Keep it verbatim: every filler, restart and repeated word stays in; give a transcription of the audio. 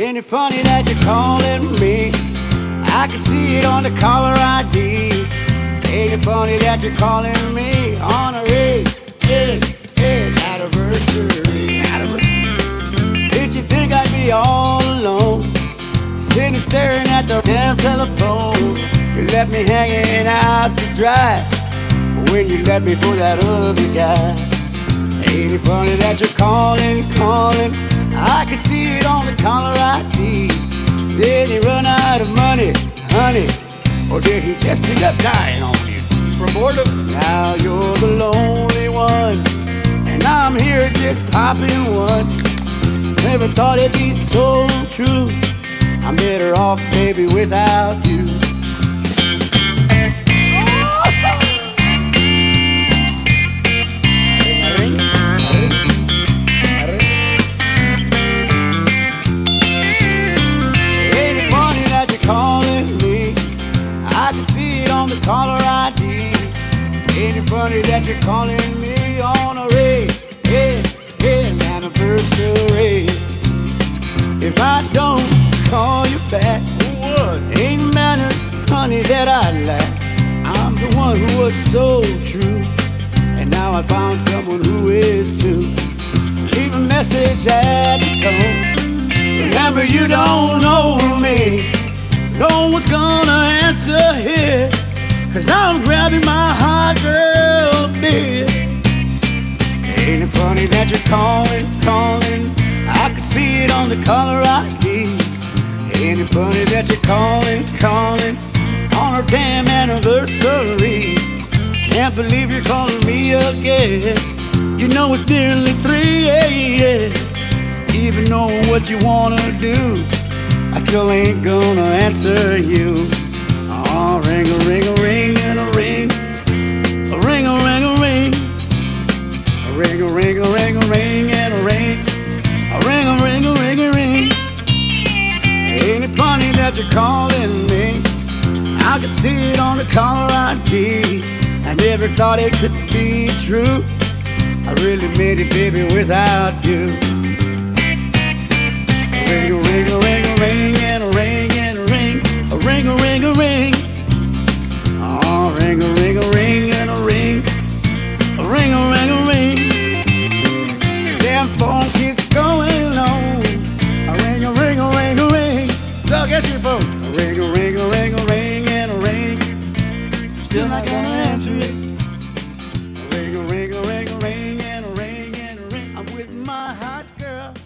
Ain't it funny that you're calling me? I can see it on the caller I D. Ain't it funny that you're calling me on a ring, ring, ring, anniversary? Did you think I'd be all alone, sitting staring at the damn telephone? You left me hanging out to dry when you left me for that other guy. Ain't it funny that you're calling, calling? I can see it on the caller I D. Did he run out of money, honey? Or did he just end up dying on you from boredom? Now you're the lonely one, and I'm here just popping one. Never thought it'd be so true. I'm better off, baby, without you. I can see it on the caller I D. Ain't it funny that you're calling me on a ring, hey, hey, anniversary? If I don't call you back, who would? Ain't manners, honey, that I lack. I'm the one who was so true, and now I found someone who is too. Leave a message at the tone. Remember, you don't know me. No one's gonna answer here, 'cause I'm grabbing my hot girl beer. Ain't it funny that you're calling, calling? I could see it on the caller I D. Ain't it funny that you're calling, calling on her damn anniversary? Can't believe you're calling me again. You know it's nearly three A M Even knowing what you wanna do, I still ain't gonna answer you. Oh, ring a ring a ring and a ring, a ring a ring a ring, a ring a ring a ring a ring and a ring, a ring a ring a ring a ring. Ain't it funny that you're calling me? I could see it on the caller I D. I never thought it could be true. I really made it, baby, without you. Ring a ring a ring a ring and a ring and a ring, a ring a ring a ring. Oh, ring a ring a ring and a ring, a ring a ring a ring. Damn phone keeps going on. A ring a ring a ring a ring. Look at your phone. A ring a ring a ring a ring and a ring. Still not gonna answer it. A ring a ring a ring a ring and a ring and a ring. I'm with my hot girl.